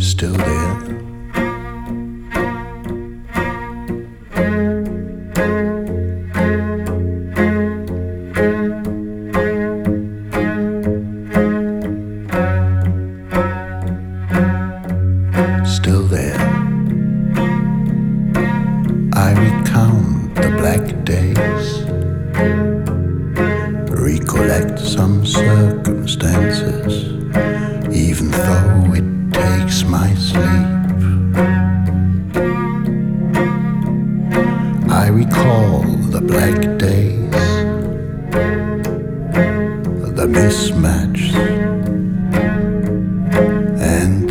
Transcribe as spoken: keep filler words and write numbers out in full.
still there. Still there. I recount the black days, recollect some circumstances, even though it takes my sleep. I recall the black days, the mismatch